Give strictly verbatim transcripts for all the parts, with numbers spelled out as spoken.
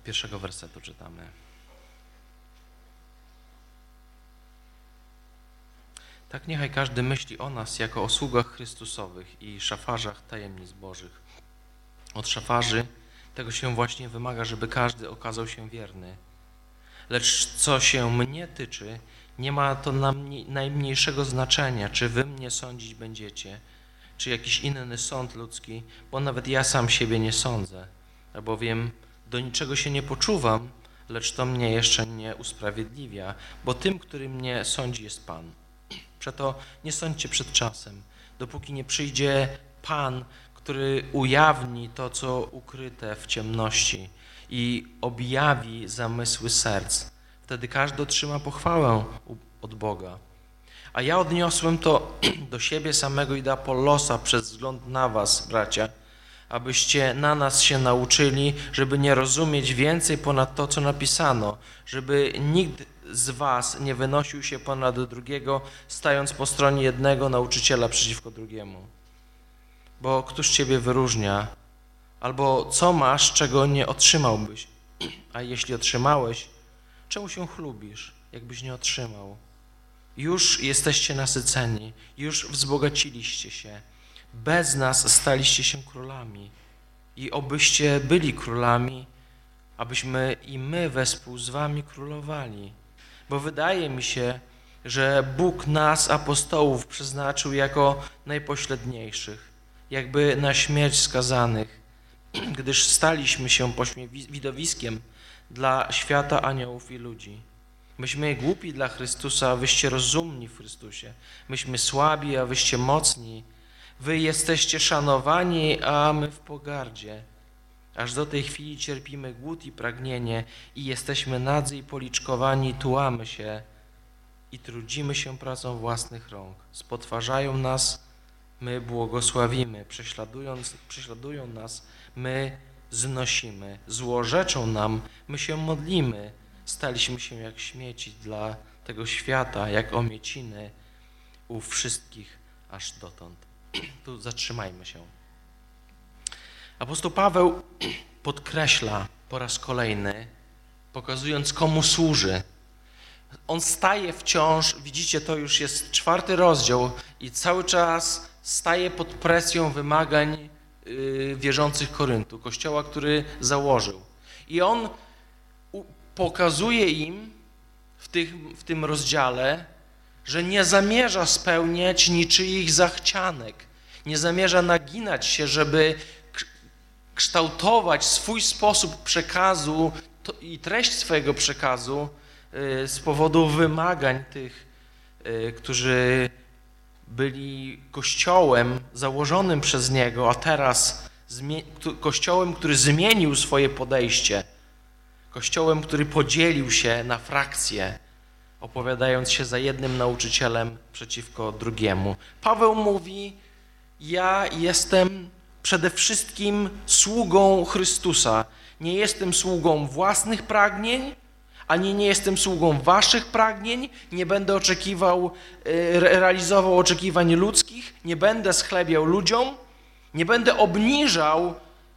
pierwszego wersetu czytamy. Tak niechaj każdy myśli o nas jako o sługach Chrystusowych i szafarzach tajemnic Bożych. Od szafarzy tego się właśnie wymaga, żeby każdy okazał się wierny. Lecz co się mnie tyczy, nie ma to najmniejszego znaczenia, czy wy mnie sądzić będziecie, czy jakiś inny sąd ludzki, bo nawet ja sam siebie nie sądzę, albowiem do niczego się nie poczuwam, lecz to mnie jeszcze nie usprawiedliwia, bo tym, który mnie sądzi, jest Pan. Przeto nie sądźcie przed czasem, dopóki nie przyjdzie Pan, który ujawni to, co ukryte w ciemności i objawi zamysły serc. Wtedy każdy otrzyma pochwałę od Boga. A ja odniosłem to do siebie samego i do Apollosa przez wzgląd na was, bracia, abyście na nas się nauczyli, żeby nie rozumieć więcej ponad to, co napisano, żeby nikt z was nie wynosił się ponad drugiego, stając po stronie jednego nauczyciela przeciwko drugiemu. Bo któż ciebie wyróżnia? Albo co masz, czego nie otrzymałbyś? A jeśli otrzymałeś, czemu się chlubisz, jakbyś nie otrzymał? Już jesteście nasyceni, już wzbogaciliście się. Bez nas staliście się królami. I obyście byli królami, abyśmy i my wespół z wami królowali. Bo wydaje mi się, że Bóg nas, apostołów, przeznaczył jako najpośredniejszych, jakby na śmierć skazanych, gdyż staliśmy się widowiskiem dla świata aniołów i ludzi. Myśmy głupi dla Chrystusa, a wyście rozumni w Chrystusie. Myśmy słabi, a wyście mocni. Wy jesteście szanowani, a my w pogardzie. Aż do tej chwili cierpimy głód i pragnienie i jesteśmy nadzy i policzkowani, tułamy się i trudzimy się pracą własnych rąk. Spotwarzają nas, my błogosławimy, prześladując, prześladują nas, my znosimy, złorzeczą nam, my się modlimy. Staliśmy się jak śmieci dla tego świata, jak omieciny u wszystkich aż dotąd. Tu zatrzymajmy się. Apostoł Paweł podkreśla po raz kolejny, pokazując, komu służy. On staje wciąż, widzicie, to już jest czwarty rozdział i cały czas staje pod presją wymagań yy, wierzących Koryntu, kościoła, który założył. I on u, pokazuje im w, tych, w tym rozdziale, że nie zamierza spełniać niczyich zachcianek, nie zamierza naginać się, żeby kształtować swój sposób przekazu i treść swojego przekazu z powodu wymagań tych, którzy byli kościołem założonym przez niego, a teraz kościołem, który zmienił swoje podejście, kościołem, który podzielił się na frakcje, opowiadając się za jednym nauczycielem przeciwko drugiemu. Paweł mówi, ja jestem przede wszystkim sługą Chrystusa. Nie jestem sługą własnych pragnień, ani nie jestem sługą waszych pragnień, nie będę oczekiwał, realizował oczekiwań ludzkich, nie będę schlebiał ludziom, nie będę obniżał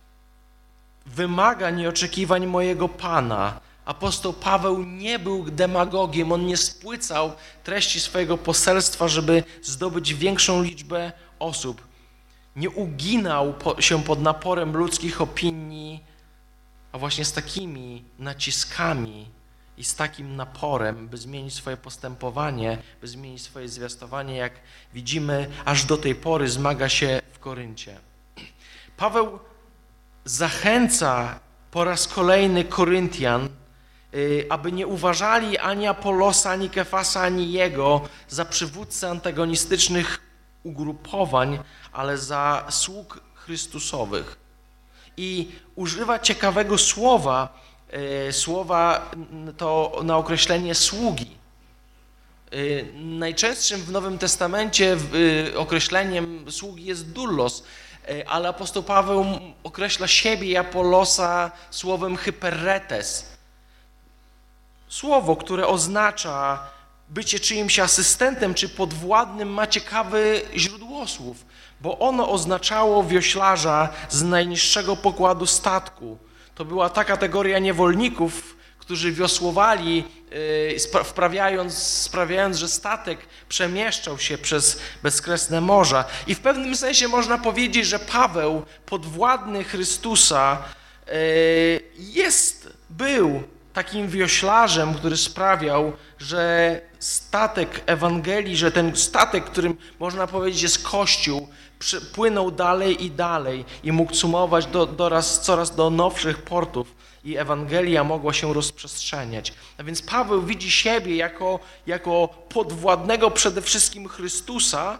wymagań i oczekiwań mojego Pana. Apostoł Paweł nie był demagogiem, on nie spłycał treści swojego poselstwa, żeby zdobyć większą liczbę osób. Nie uginał się pod naporem ludzkich opinii, a właśnie z takimi naciskami i z takim naporem, by zmienić swoje postępowanie, by zmienić swoje zwiastowanie, jak widzimy, aż do tej pory zmaga się w Koryncie. Paweł zachęca po raz kolejny Koryntian, aby nie uważali ani Apollosa, ani Kefasa, ani jego za przywódcę antagonistycznych ugrupowań, ale za sług Chrystusowych. I używa ciekawego słowa, słowa to na określenie sługi. Najczęstszym w Nowym Testamencie określeniem sługi jest doulos, ale apostoł Paweł określa siebie i Apollosa słowem hyperretes. Słowo, które oznacza bycie czyimś asystentem czy podwładnym, ma ciekawe źródło słów, bo ono oznaczało wioślarza z najniższego pokładu statku. To była ta kategoria niewolników, którzy wiosłowali, wprawiając, sprawiając, że statek przemieszczał się przez bezkresne morza. I w pewnym sensie można powiedzieć, że Paweł, podwładny Chrystusa, jest, był takim wioślarzem, który sprawiał, że statek Ewangelii, że ten statek, którym można powiedzieć jest Kościół, płynął dalej i dalej i mógł sumować do, do raz, coraz do nowszych portów i Ewangelia mogła się rozprzestrzeniać. A więc Paweł widzi siebie jako, jako podwładnego przede wszystkim Chrystusa,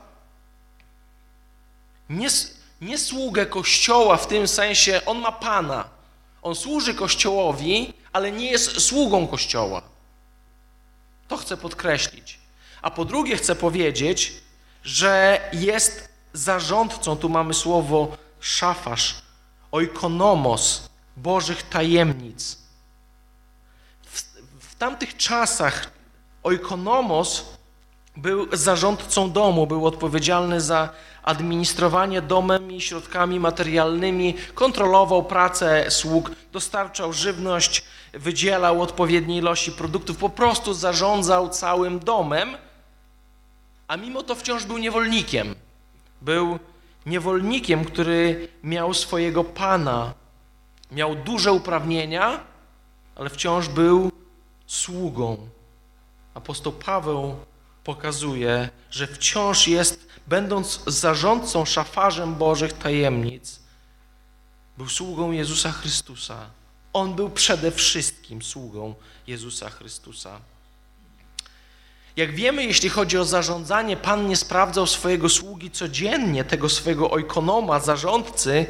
nie, nie sługę Kościoła w tym sensie, on ma Pana. On służy Kościołowi, ale nie jest sługą Kościoła. To chcę podkreślić. A po drugie chcę powiedzieć, że jest zarządcą, tu mamy słowo szafarz, oikonomos, Bożych tajemnic. W, w tamtych czasach oikonomos był zarządcą domu, był odpowiedzialny za administrowanie domem i środkami materialnymi, kontrolował pracę sług, dostarczał żywność, wydzielał odpowiedniej ilości produktów, po prostu zarządzał całym domem, a mimo to wciąż był niewolnikiem. Był niewolnikiem, który miał swojego pana, miał duże uprawnienia, ale wciąż był sługą. Apostoł Paweł pokazuje, że wciąż jest, będąc zarządcą, szafarzem Bożych tajemnic, był sługą Jezusa Chrystusa. On był przede wszystkim sługą Jezusa Chrystusa. Jak wiemy, jeśli chodzi o zarządzanie, Pan nie sprawdzał swojego sługi codziennie, tego swojego oikonoma, zarządcy.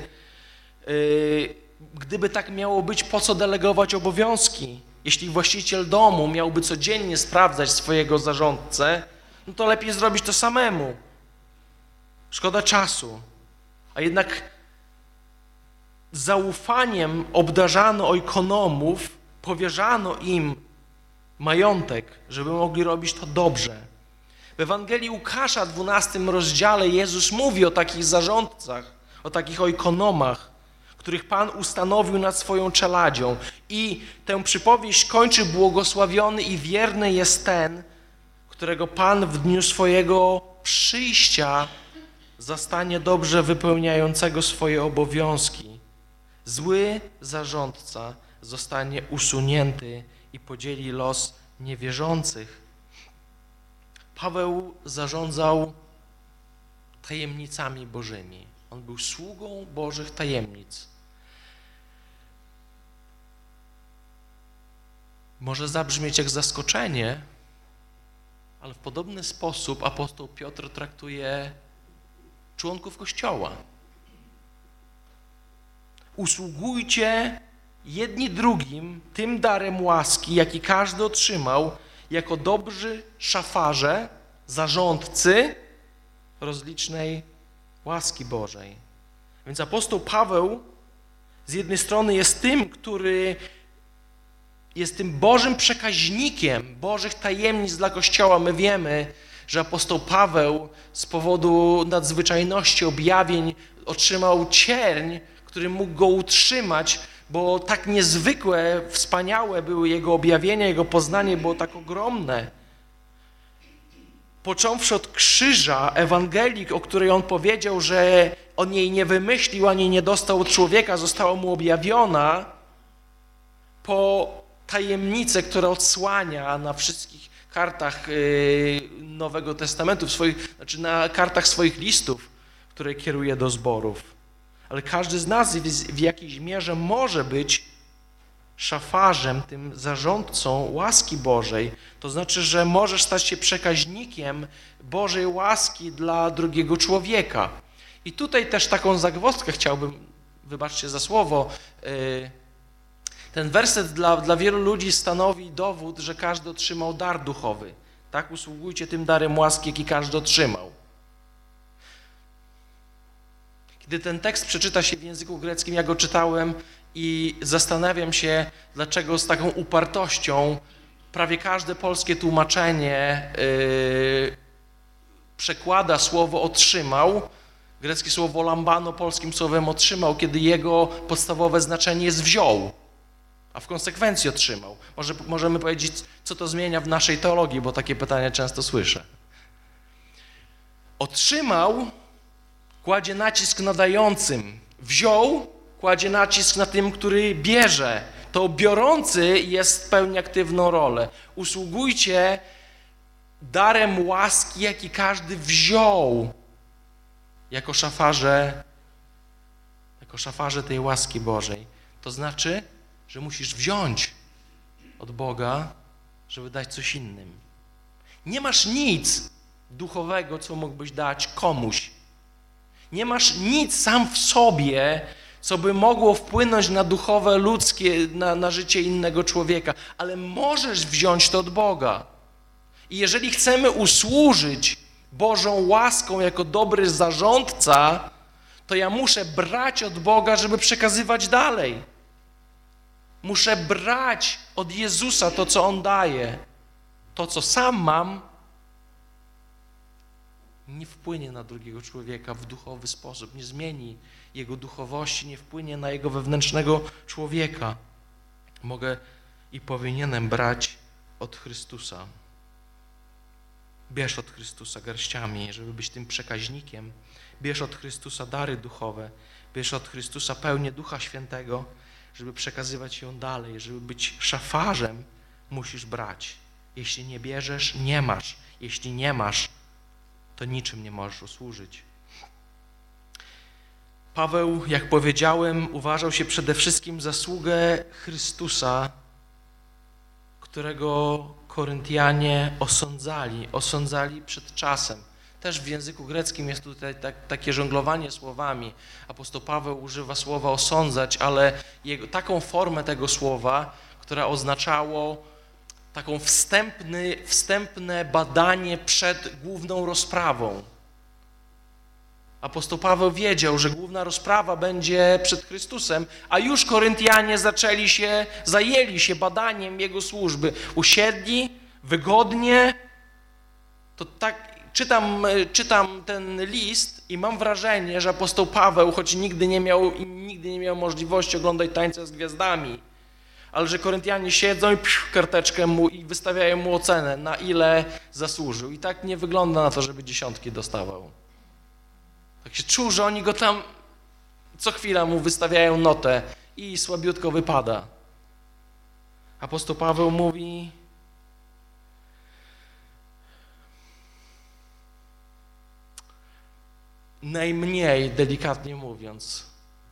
Gdyby tak miało być, po co delegować obowiązki? Jeśli właściciel domu miałby codziennie sprawdzać swojego zarządcę, no to lepiej zrobić to samemu. Szkoda czasu. A jednak zaufaniem obdarzano oikonomów, powierzano im majątek, żeby mogli robić to dobrze. W Ewangelii Łukasza, dwunastym rozdziale, Jezus mówi o takich zarządcach, o takich oikonomach, których Pan ustanowił nad swoją czeladzią. I tę przypowieść kończy: błogosławiony i wierny jest ten, którego Pan w dniu swojego przyjścia zastanie dobrze wypełniającego swoje obowiązki. Zły zarządca zostanie usunięty i podzieli los niewierzących. Paweł zarządzał tajemnicami Bożymi. On był sługą Bożych tajemnic. Może zabrzmieć jak zaskoczenie, ale w podobny sposób apostoł Piotr traktuje członków Kościoła. Usługujcie jedni drugim tym darem łaski, jaki każdy otrzymał, jako dobrzy szafarze, zarządcy rozlicznej łaski Bożej. Więc apostoł Paweł z jednej strony jest tym, który jest tym Bożym przekaźnikiem Bożych tajemnic dla Kościoła. My wiemy, że apostoł Paweł z powodu nadzwyczajności objawień otrzymał cierń, który mógł go utrzymać, bo tak niezwykłe, wspaniałe były jego objawienia, jego poznanie było tak ogromne. Począwszy od krzyża, Ewangelii, o której on powiedział, że on jej nie wymyślił, ani nie dostał od człowieka, została mu objawiona, po tajemnicę, która odsłania na wszystkich kartach Nowego Testamentu, w swoich, znaczy na kartach swoich listów, które kieruje do zborów. Ale każdy z nas w jakiejś mierze może być szafarzem, tym zarządcą łaski Bożej. To znaczy, że możesz stać się przekaźnikiem Bożej łaski dla drugiego człowieka. I tutaj też taką zagwozdkę chciałbym, wybaczcie za słowo, ten werset dla, dla wielu ludzi stanowi dowód, że każdy otrzymał dar duchowy. Tak? Usługujcie tym darem łaski, jaki każdy otrzymał. Kiedy ten tekst przeczyta się w języku greckim, ja go czytałem i zastanawiam się, dlaczego z taką upartością prawie każde polskie tłumaczenie yy, przekłada słowo otrzymał Greckie słowo lambano polskim słowem otrzymał, kiedy jego podstawowe znaczenie jest wziął, a w konsekwencji otrzymał. Może możemy powiedzieć, co to zmienia w naszej teologii, bo takie pytania często słyszę. Otrzymał kładzie nacisk na dającym. Wziął kładzie nacisk na tym, który bierze. To biorący jest pełni aktywną rolę. Usługujcie darem łaski, jaki każdy wziął jako szafarze, jako szafarze tej łaski Bożej. To znaczy, że musisz wziąć od Boga, żeby dać coś innym. Nie masz nic duchowego, co mógłbyś dać komuś. Nie masz nic sam w sobie, co by mogło wpłynąć na duchowe, ludzkie, na, na życie innego człowieka, ale możesz wziąć to od Boga. I jeżeli chcemy usłużyć Bożą łaską jako dobry zarządca, to ja muszę brać od Boga, żeby przekazywać dalej. Muszę brać od Jezusa to, co On daje. To, co sam mam, nie wpłynie na drugiego człowieka w duchowy sposób, nie zmieni jego duchowości, nie wpłynie na jego wewnętrznego człowieka. Mogę i powinienem brać od Chrystusa. Bierz od Chrystusa garściami, żeby być tym przekaźnikiem. Bierz od Chrystusa dary duchowe. Bierz od Chrystusa pełnię Ducha Świętego, żeby przekazywać ją dalej. Żeby być szafarzem, musisz brać. Jeśli nie bierzesz, nie masz. Jeśli nie masz, to niczym nie możesz usłużyć. Paweł, jak powiedziałem, uważał się przede wszystkim za sługę Chrystusa, którego Koryntianie osądzali, osądzali przed czasem. Też w języku greckim jest tutaj tak, takie żonglowanie słowami. Apostoł Paweł używa słowa osądzać, ale jego, taką formę tego słowa, która oznaczało taką wstępny, wstępne badanie przed główną rozprawą. Apostoł Paweł wiedział, że główna rozprawa będzie przed Chrystusem, a już Koryntianie zaczęli się, zajęli się badaniem Jego służby. Usiedli wygodnie. To tak, czytam, czytam ten list i mam wrażenie, że apostoł Paweł, choć nigdy nie miał, nigdy nie miał możliwości oglądać Tańca z Gwiazdami, ale że Koryntianie siedzą i psiu, karteczkę mu i wystawiają mu ocenę, na ile zasłużył. I tak nie wygląda na to, żeby dziesiątki dostawał. Tak się czuł, że oni go tam co chwila mu wystawiają notę i słabiutko wypada. Apostoł Paweł mówi: najmniej, delikatnie mówiąc.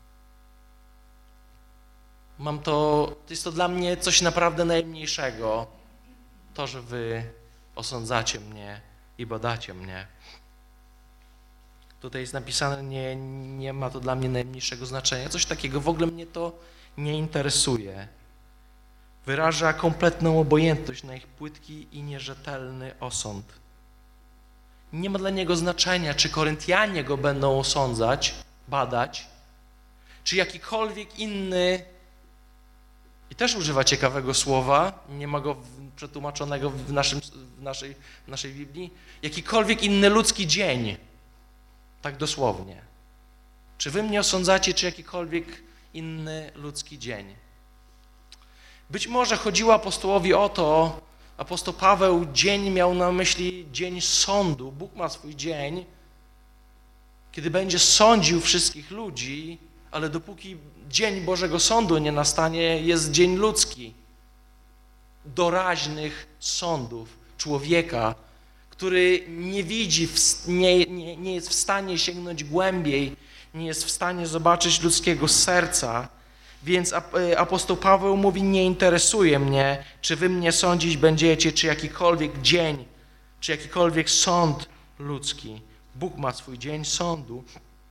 Mam to, to jest to dla mnie coś naprawdę najmniejszego, to, że wy osądzacie mnie i badacie mnie. Tutaj jest napisane, nie, nie ma to dla mnie najmniejszego znaczenia. Coś takiego, w ogóle mnie to nie interesuje. Wyraża kompletną obojętność na ich płytki i nierzetelny osąd. Nie ma dla niego znaczenia, czy Koryntianie go będą osądzać, badać, czy jakikolwiek inny, i też używa ciekawego słowa, nie ma go przetłumaczonego w, naszym, w, naszej, w naszej Biblii, jakikolwiek inny ludzki dzień. Tak dosłownie. Czy wy mnie osądzacie, czy jakikolwiek inny ludzki dzień? Być może chodziło apostołowi o to, apostoł Paweł dzień miał na myśli dzień sądu. Bóg ma swój dzień, kiedy będzie sądził wszystkich ludzi, ale dopóki dzień Bożego Sądu nie nastanie, jest dzień ludzki. Doraźnych sądów człowieka, który nie widzi, nie, nie, nie jest w stanie sięgnąć głębiej, nie jest w stanie zobaczyć ludzkiego serca. Więc apostoł Paweł mówi: nie interesuje mnie, czy wy mnie sądzić będziecie, czy jakikolwiek dzień, czy jakikolwiek sąd ludzki. Bóg ma swój dzień sądu.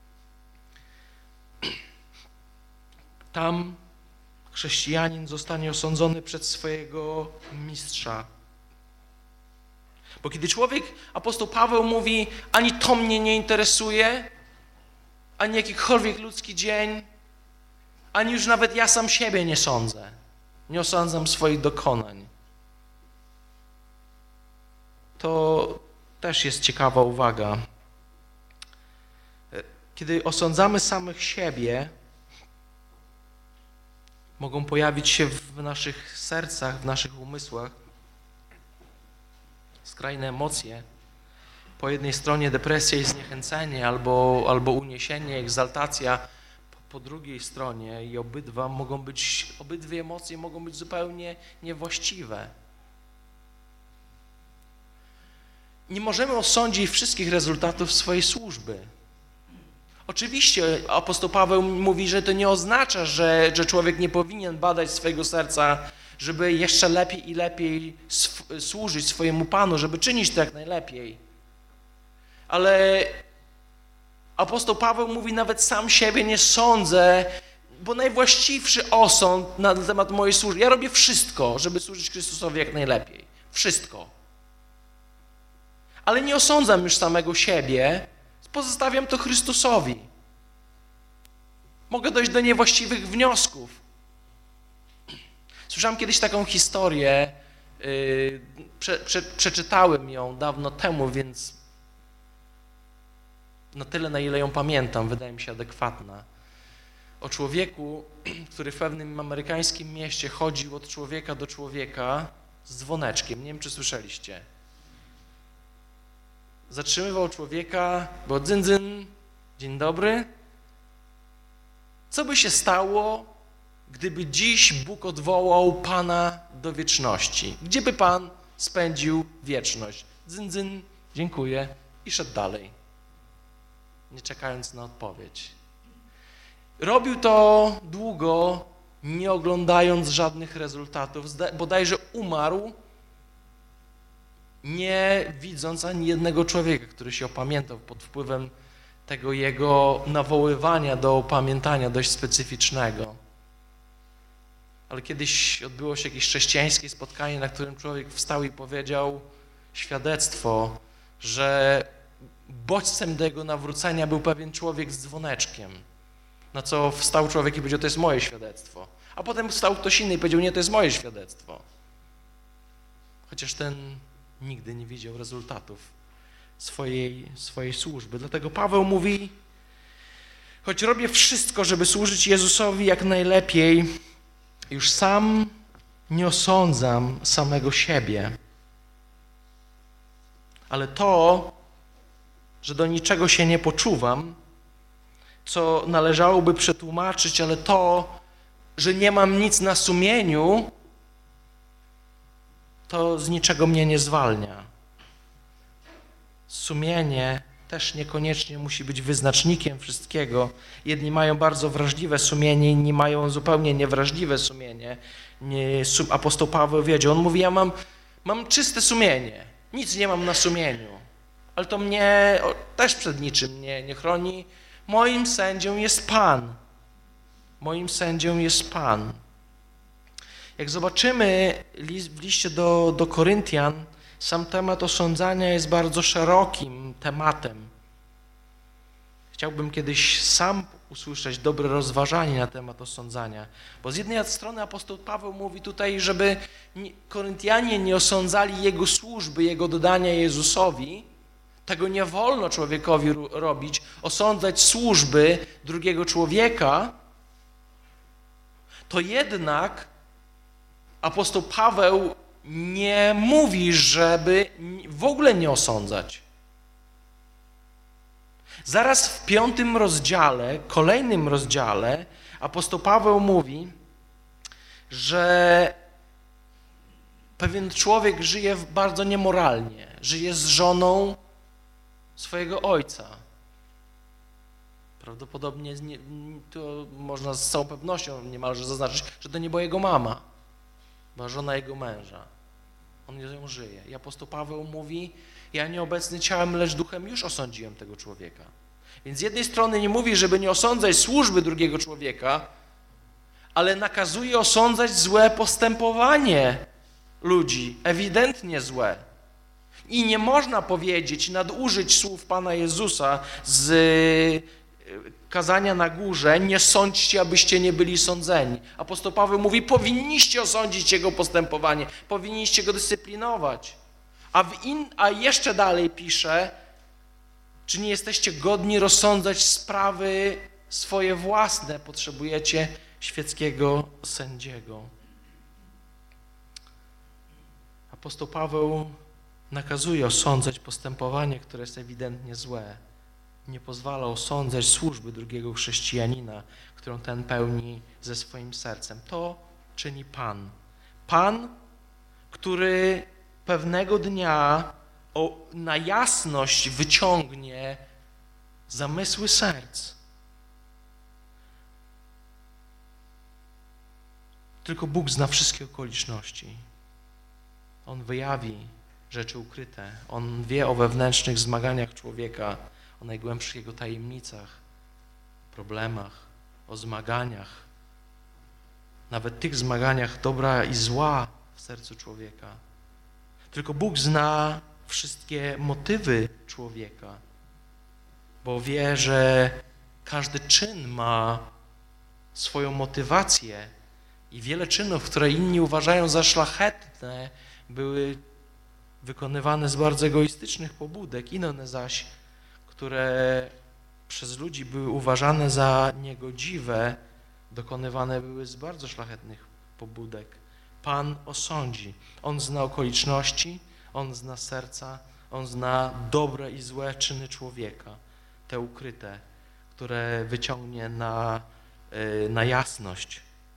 Tam chrześcijanin zostanie osądzony przez swojego mistrza. Bo kiedy człowiek, apostoł Paweł mówi: ani to mnie nie interesuje, ani jakikolwiek ludzki dzień, ani już nawet ja sam siebie nie sądzę. Nie osądzam swoich dokonań. To też jest ciekawa uwaga. Kiedy osądzamy samych siebie, mogą pojawić się w naszych sercach, w naszych umysłach skrajne emocje. Po jednej stronie depresja i zniechęcenie, albo, albo uniesienie, egzaltacja po, po drugiej stronie i obydwa mogą być, obydwie emocje mogą być zupełnie niewłaściwe. Nie możemy osądzić wszystkich rezultatów swojej służby. Oczywiście apostoł Paweł mówi, że to nie oznacza, że, że człowiek nie powinien badać swojego serca, żeby jeszcze lepiej i lepiej sw- służyć swojemu Panu, żeby czynić to jak najlepiej. Ale apostoł Paweł mówi, nawet sam siebie nie sądzę, bo najwłaściwszy osąd na temat mojej służby, ja robię wszystko, żeby służyć Chrystusowi jak najlepiej. Wszystko. Ale nie osądzam już samego siebie, pozostawiam to Chrystusowi. Mogę dojść do niewłaściwych wniosków. Słyszałem kiedyś taką historię, yy, prze, prze, przeczytałem ją dawno temu, więc na tyle, na ile ją pamiętam, wydaje mi się adekwatna. O człowieku, który w pewnym amerykańskim mieście chodził od człowieka do człowieka z dzwoneczkiem. Nie wiem, czy słyszeliście. Zatrzymywał człowieka, bo dzyn, dzyn, dzień dobry. Co by się stało, gdyby dziś Bóg odwołał Pana do wieczności? Gdzie by Pan spędził wieczność? Dzyn, dzyn, dziękuję i szedł dalej, nie czekając na odpowiedź. Robił to długo, nie oglądając żadnych rezultatów. Bodajże umarł, nie widząc ani jednego człowieka, który się opamiętał pod wpływem tego jego nawoływania do opamiętania dość specyficznego. Ale kiedyś odbyło się jakieś chrześcijańskie spotkanie, na którym człowiek wstał i powiedział świadectwo, że bodźcem do jego nawrócenia był pewien człowiek z dzwoneczkiem. Na co wstał człowiek i powiedział, to jest moje świadectwo. A potem wstał ktoś inny i powiedział, nie, to jest moje świadectwo. Chociaż ten nigdy nie widział rezultatów swojej, swojej służby. Dlatego Paweł mówi, choć robię wszystko, żeby służyć Jezusowi jak najlepiej, już sam nie osądzam samego siebie. Ale to, że do niczego się nie poczuwam, co należałoby przetłumaczyć, ale to, że nie mam nic na sumieniu, to z niczego mnie nie zwalnia. Sumienie też niekoniecznie musi być wyznacznikiem wszystkiego. Jedni mają bardzo wrażliwe sumienie, inni mają zupełnie niewrażliwe sumienie. Nie, apostoł Paweł wiedział, on mówi, ja mam, mam czyste sumienie, nic nie mam na sumieniu, ale to mnie o, też przed niczym nie, nie chroni. Moim sędzią jest Pan. Moim sędzią jest Pan. Jak zobaczymy w liście do, do Koryntian, sam temat osądzania jest bardzo szerokim tematem. Chciałbym kiedyś sam usłyszeć dobre rozważanie na temat osądzania. Bo z jednej strony apostoł Paweł mówi tutaj, żeby Koryntianie nie osądzali jego służby, jego dodania Jezusowi. Tego nie wolno człowiekowi robić, osądzać służby drugiego człowieka. To jednak apostoł Paweł nie mówi, żeby w ogóle nie osądzać. Zaraz w piątym rozdziale, kolejnym rozdziale, apostoł Paweł mówi, że pewien człowiek żyje bardzo niemoralnie, żyje z żoną swojego ojca. Prawdopodobnie nie, to można z całą pewnością niemalże zaznaczyć, że to nie była jego mama, była żona jego męża. On ją żyje. I apostoł Paweł mówi, ja nieobecny ciałem, lecz duchem już osądziłem tego człowieka. Więc z jednej strony nie mówi, żeby nie osądzać służby drugiego człowieka, ale nakazuje osądzać złe postępowanie ludzi, ewidentnie złe. I nie można powiedzieć, nadużyć słów Pana Jezusa z kazania na górze, nie sądźcie, abyście nie byli sądzeni. Apostoł Paweł mówi, powinniście osądzić jego postępowanie, powinniście go dyscyplinować. A, w in, a jeszcze dalej pisze, Czy nie jesteście godni rozsądzać sprawy swoje własne? Potrzebujecie świeckiego sędziego. Apostoł Paweł nakazuje osądzać postępowanie, które jest ewidentnie złe. Nie pozwala osądzać służby drugiego chrześcijanina, którą ten pełni ze swoim sercem. To czyni Pan. Pan, który pewnego dnia o, na jasność wyciągnie zamysły serc. Tylko Bóg zna wszystkie okoliczności. On wyjawi rzeczy ukryte. On wie o wewnętrznych zmaganiach człowieka, o najgłębszych jego tajemnicach, problemach, o zmaganiach. Nawet tych zmaganiach dobra i zła w sercu człowieka. Tylko Bóg zna wszystkie motywy człowieka, bo wie, że każdy czyn ma swoją motywację i wiele czynów, które inni uważają za szlachetne, były wykonywane z bardzo egoistycznych pobudek, inne zaś, które przez ludzi były uważane za niegodziwe, dokonywane były z bardzo szlachetnych pobudek. Pan osądzi. On zna okoliczności, On zna serca, On zna dobre i złe czyny człowieka, te ukryte, które wyciągnie na, na jasność.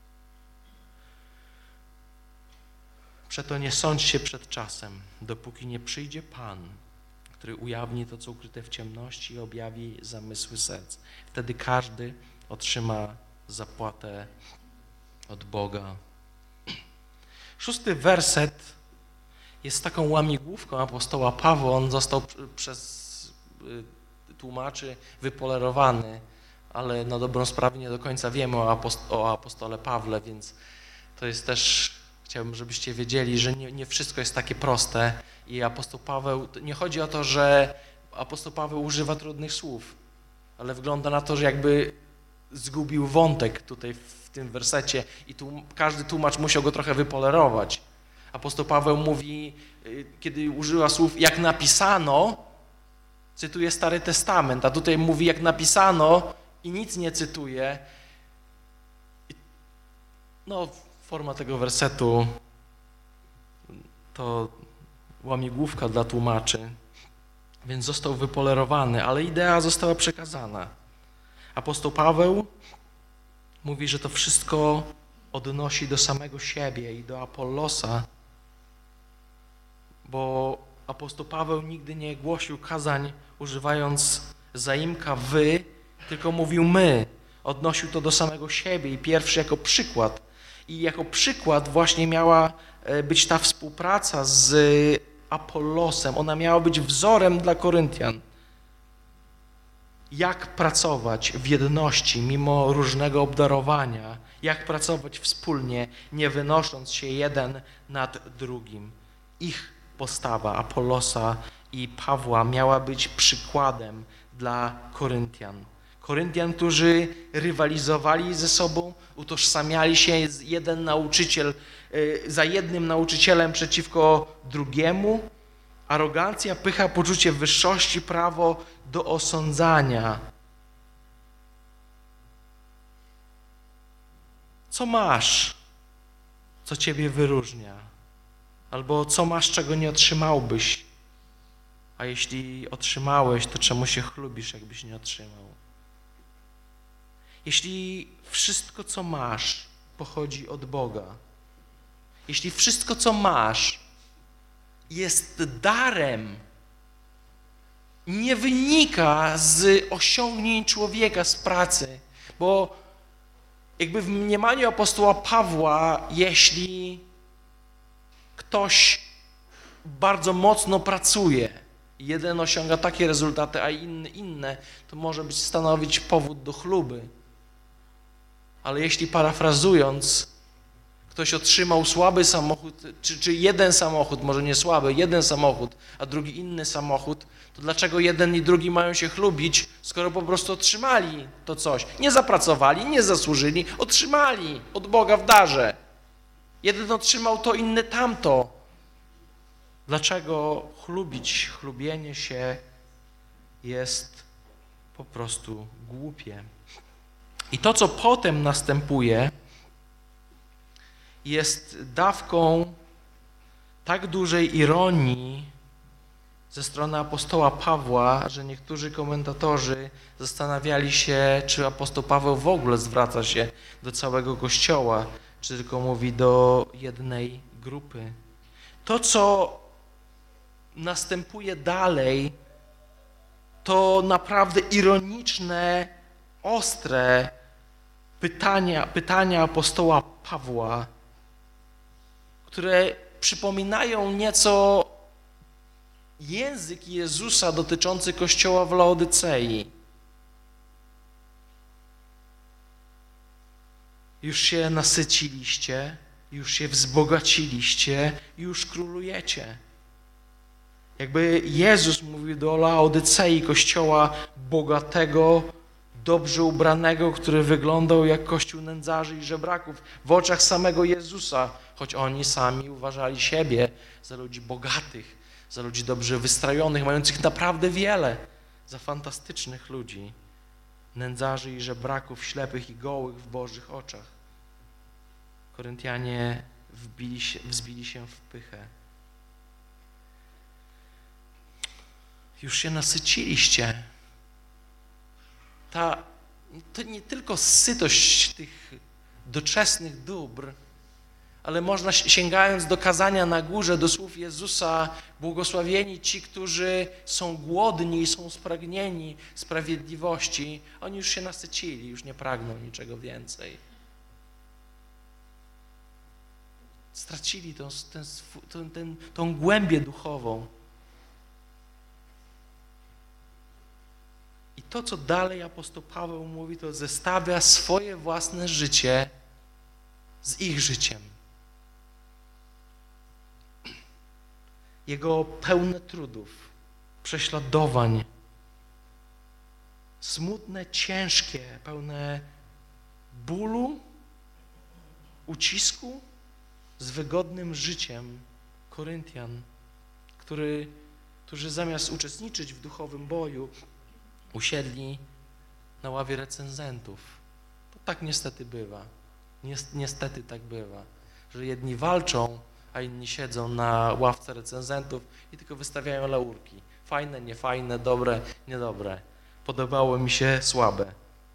Przeto nie sądźcie przed czasem, dopóki nie przyjdzie Pan, który ujawni to, co ukryte w ciemności i objawi zamysły serc. Wtedy każdy otrzyma zapłatę od Boga. Szósty werset jest taką łamigłówką apostoła Pawła. On został przez tłumaczy wypolerowany, ale na dobrą sprawę nie do końca wiemy o, apost- o apostole Pawle, więc to jest też, chciałbym, żebyście wiedzieli, że nie, nie wszystko jest takie proste i apostoł Paweł, nie chodzi o to, że apostoł Paweł używa trudnych słów, ale wygląda na to, że jakby zgubił wątek tutaj w tym wersecie i tu każdy tłumacz musiał go trochę wypolerować. Apostoł Paweł mówi, kiedy używa słów jak napisano, cytuje Stary Testament, a tutaj mówi jak napisano i nic nie cytuje. No, forma tego wersetu to łamigłówka dla tłumaczy, więc został wypolerowany, ale idea została przekazana. Apostoł Paweł mówi, że to wszystko odnosi do samego siebie i do Apollosa, bo apostoł Paweł nigdy nie głosił kazań używając zaimka wy, tylko mówił my. Odnosił to do samego siebie i pierwszy jako przykład. I jako przykład właśnie miała być ta współpraca z Apollosem. Ona miała być wzorem dla Koryntian. Jak pracować w jedności mimo różnego obdarowania, jak pracować wspólnie, nie wynosząc się jeden nad drugim. Ich postawa Apollosa i Pawła miała być przykładem dla Koryntian. Koryntian, którzy rywalizowali ze sobą, utożsamiali się jeden nauczyciel za jednym nauczycielem przeciwko drugiemu. Arogancja, pycha, poczucie wyższości, prawo do osądzania. Co masz, co ciebie wyróżnia? Albo co masz, czego nie otrzymałbyś? A jeśli otrzymałeś, to czemu się chlubisz, jakbyś nie otrzymał? Jeśli wszystko, co masz, pochodzi od Boga, jeśli wszystko, co masz, jest darem, nie wynika z osiągnięć człowieka, z pracy, bo jakby w mniemaniu apostoła Pawła, jeśli ktoś bardzo mocno pracuje, jeden osiąga takie rezultaty, a inny inne, to może być stanowić powód do chluby. Ale jeśli parafrazując, ktoś otrzymał słaby samochód, czy, czy jeden samochód, może nie słaby, jeden samochód, a drugi inny samochód, to dlaczego jeden i drugi mają się chlubić, skoro po prostu otrzymali to coś? Nie zapracowali, nie zasłużyli, otrzymali od Boga w darze. Jeden otrzymał to, inny tamto. Dlaczego chlubić? Chlubienie się jest po prostu głupie. I to, co potem następuje, jest dawką tak dużej ironii ze strony apostoła Pawła, że niektórzy komentatorzy zastanawiali się, czy apostoł Paweł w ogóle zwraca się do całego Kościoła, czy tylko mówi do jednej grupy. To, co następuje dalej, to naprawdę ironiczne, ostre pytania, pytania apostoła Pawła, które przypominają nieco język Jezusa dotyczący Kościoła w Laodycei. Już się nasyciliście, już się wzbogaciliście, już królujecie. Jakby Jezus mówił do Laodycei, Kościoła bogatego, dobrze ubranego, który wyglądał jak kościół nędzarzy i żebraków w oczach samego Jezusa, choć oni sami uważali siebie za ludzi bogatych, za ludzi dobrze wystrojonych, mających naprawdę wiele, za fantastycznych ludzi, nędzarzy i żebraków, ślepych i gołych w Bożych oczach. Koryntianie wbili się, wzbili się w pychę. Już się nasyciliście. Ta, to nie tylko sytość tych doczesnych dóbr, ale można, sięgając do kazania na górze, do słów Jezusa, błogosławieni ci, którzy są głodni i są spragnieni sprawiedliwości, oni już się nasycili, już nie pragną niczego więcej. Stracili tą, ten, ten, ten, tą głębię duchową. I to, co dalej apostoł Paweł mówi, to zestawia swoje własne życie z ich życiem. Jego pełne trudów, prześladowań, smutne, ciężkie, pełne bólu, ucisku z wygodnym życiem Koryntian, który, którzy zamiast uczestniczyć w duchowym boju, usiedli na ławie recenzentów. To tak niestety bywa. Niestety tak bywa, że jedni walczą, a inni siedzą na ławce recenzentów i tylko wystawiają laurki. Fajne, niefajne, dobre, niedobre. Podobało mi się, słabe.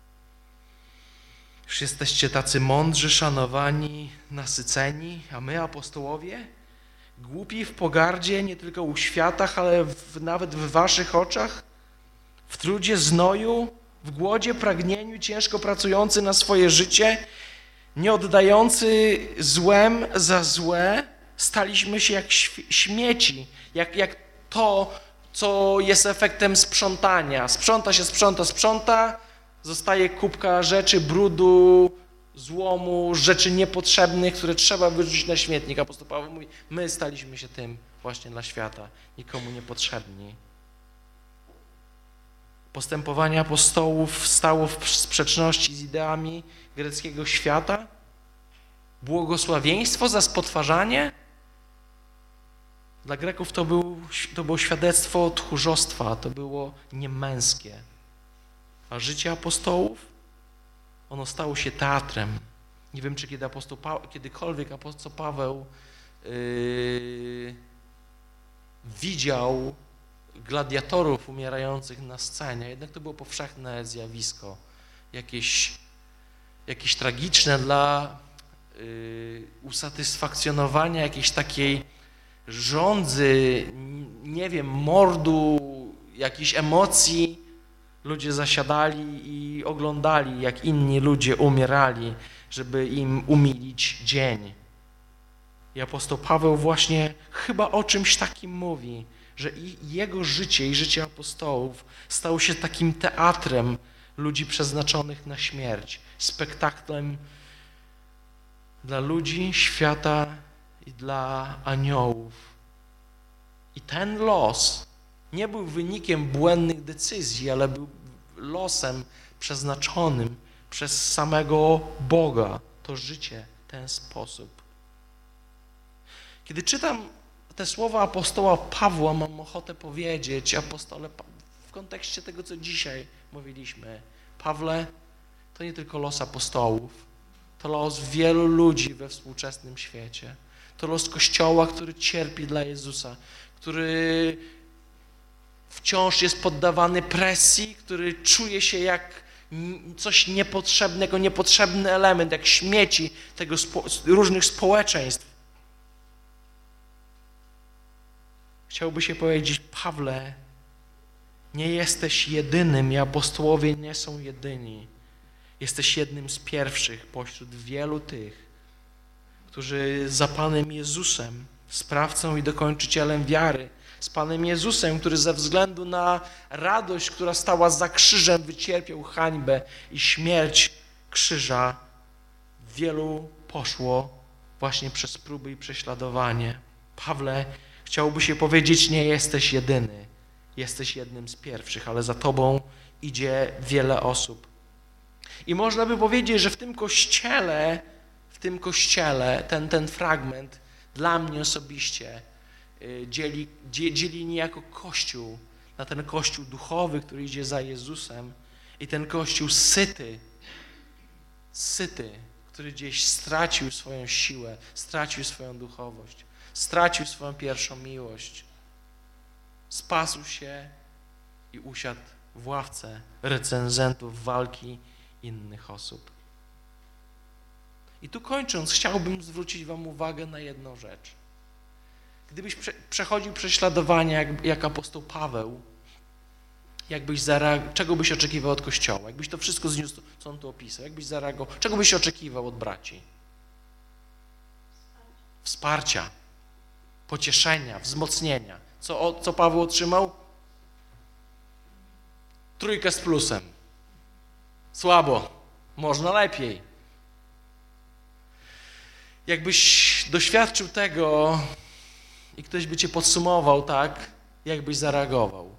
Już jesteście tacy mądrzy, szanowani, nasyceni, a my, apostołowie, głupi w pogardzie nie tylko u światach, ale w, nawet w waszych oczach, w trudzie, znoju, w głodzie, pragnieniu, ciężko pracujący na swoje życie, nie oddający złem za złe, staliśmy się jak śmieci, jak, jak to, co jest efektem sprzątania. Sprząta się, sprząta, sprząta, zostaje kubka rzeczy, brudu, złomu, rzeczy niepotrzebnych, które trzeba wyrzucić na śmietnik. Apostoł Paweł mówi, my staliśmy się tym właśnie dla świata, nikomu niepotrzebni. Postępowanie apostołów stało w sprzeczności z ideami greckiego świata? Błogosławieństwo za spotwarzanie? Dla Greków to, był, to było świadectwo tchórzostwa, to było niemęskie. A życie apostołów? Ono stało się teatrem. Nie wiem, czy kiedy apostoł pa, kiedykolwiek apostoł Paweł yy, widział gladiatorów umierających na scenie, jednak to było powszechne zjawisko, jakieś, jakieś tragiczne dla yy, usatysfakcjonowania jakiejś takiej żądzy, nie wiem, mordu, jakichś emocji. Ludzie zasiadali i oglądali, jak inni ludzie umierali, żeby im umilić dzień. I apostoł Paweł właśnie chyba o czymś takim mówi, że i jego życie i życie apostołów stało się takim teatrem ludzi przeznaczonych na śmierć, spektaklem dla ludzi, świata i dla aniołów. I ten los nie był wynikiem błędnych decyzji, ale był losem przeznaczonym przez samego Boga, to życie, ten sposób. Kiedy czytam te słowa apostoła Pawła, mam ochotę powiedzieć, apostole, w kontekście tego, co dzisiaj mówiliśmy. Pawle, to nie tylko los apostołów, to los wielu ludzi we współczesnym świecie. To los Kościoła, który cierpi dla Jezusa, który wciąż jest poddawany presji, który czuje się jak coś niepotrzebnego, niepotrzebny element, jak śmieci tego spo, różnych społeczeństw. Chciałby się powiedzieć, Pawle, nie jesteś jedynym i apostołowie nie są jedyni. Jesteś jednym z pierwszych pośród wielu tych, którzy za Panem Jezusem, sprawcą i dokończycielem wiary, z Panem Jezusem, który ze względu na radość, która stała za krzyżem, wycierpiał hańbę i śmierć krzyża, wielu poszło właśnie przez próby i prześladowanie. Pawle, chciałoby się powiedzieć, nie jesteś jedyny, jesteś jednym z pierwszych, ale za tobą idzie wiele osób. I można by powiedzieć, że w tym kościele, w tym kościele ten, ten fragment dla mnie osobiście dzieli, dzieli niejako Kościół na ten Kościół duchowy, który idzie za Jezusem i ten Kościół syty, syty, który gdzieś stracił swoją siłę, stracił swoją duchowość, stracił swoją pierwszą miłość, spasł się i usiadł w ławce recenzentów walki innych osób. I tu kończąc, chciałbym zwrócić wam uwagę na jedną rzecz. Gdybyś prze, przechodził prześladowanie jak, jak apostoł Paweł, jakbyś zareagował, czego byś oczekiwał od Kościoła? Jakbyś to wszystko zniósł, co on tu opisał, jakbyś zareagował, czego byś oczekiwał od braci? Wsparcia, pocieszenia, wzmocnienia. Co, o, co Paweł otrzymał? Trójkę z plusem. Słabo, można lepiej. Jakbyś doświadczył tego i ktoś by cię podsumował, tak, jakbyś zareagował.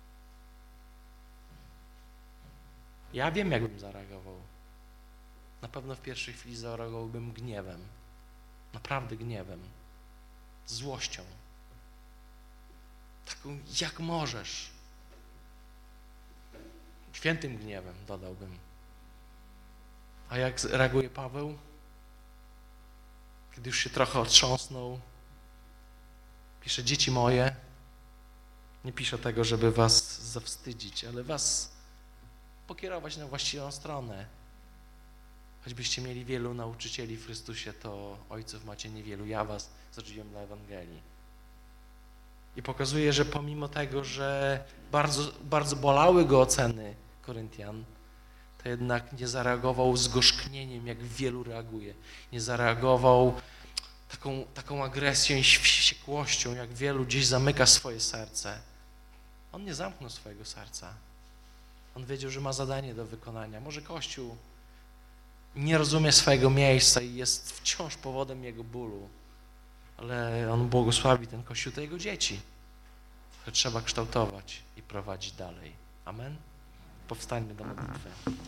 Ja wiem, jakbym zareagował. Na pewno w pierwszej chwili zareagowałbym gniewem. Naprawdę gniewem. Złością. Taką, jak możesz. Świętym gniewem, dodałbym. A jak reaguje Paweł? Kiedy już się trochę otrząsnął, pisze, dzieci moje, nie pisze tego, żeby was zawstydzić, ale was pokierować na właściwą stronę. Choćbyście mieli wielu nauczycieli w Chrystusie, to ojców macie niewielu, ja was zrodziłem dla Ewangelii. I pokazuje, że pomimo tego, że bardzo, bardzo bolały go oceny Koryntian, to jednak nie zareagował z gorzknieniem, jak wielu reaguje. Nie zareagował taką, taką agresją i wściekłością, jak wielu gdzieś zamyka swoje serce. On nie zamknął swojego serca. On wiedział, że ma zadanie do wykonania. Może Kościół nie rozumie swojego miejsca i jest wciąż powodem jego bólu, ale on błogosławi ten Kościół, to jego dzieci, które trzeba kształtować i prowadzić dalej. Amen? Powstańmy do modlitwy.